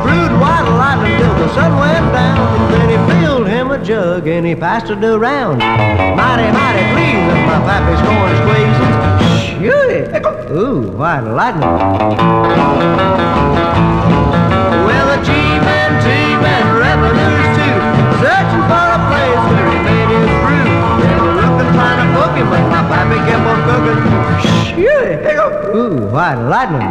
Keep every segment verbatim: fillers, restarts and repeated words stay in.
brewed white lightning till the sun went down. Then he filled him a jug and he passed it around. Mighty, mighty pleasing, my pappy's corn squeezing. Shoo! Ooh, white lightning. Well, the G-men, T-men, revenues too, searching for a place where he made his brew. They were looking, trying to book him, but my pappy kept on cooking. Shoo! Ooh, white lightning.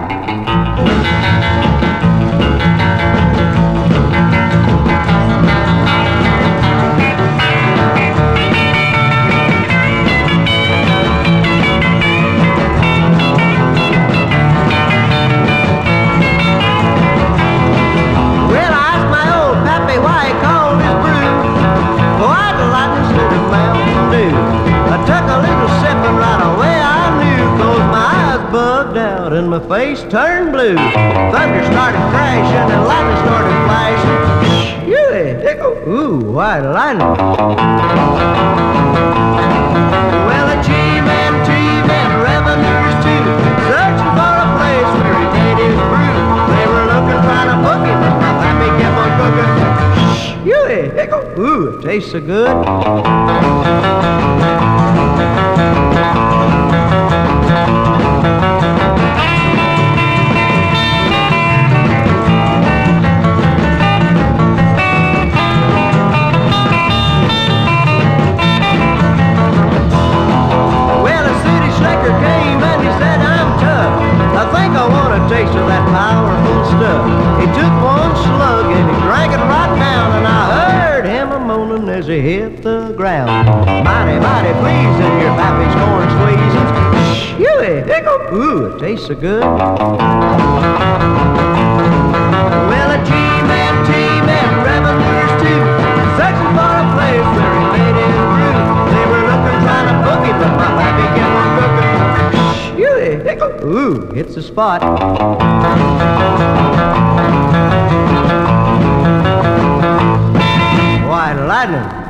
And my face turned blue. Thunder started crashing and lightning started flashing. Shoo! Ooh, white lightning. Well, the G-men, T-men, revenues too, searching for a place where he made his brew. They were looking, trying to book him, but my pappy kept on cooking. Shoo! Ooh, it tastes so good. Taste of that powerful stuff. He took one slug and he drank it right down, and I heard him a moaning as he hit the ground. Mighty, mighty pleasing, your pappy's corn squeezing. Shoo! Ooh, it tastes so good. Well, the G-men, T-men, revenues too, searching for a place where he made his brew. They were looking, trying to book him, but my pappy kept on cooking. Ooh, it's a spot. White lightning.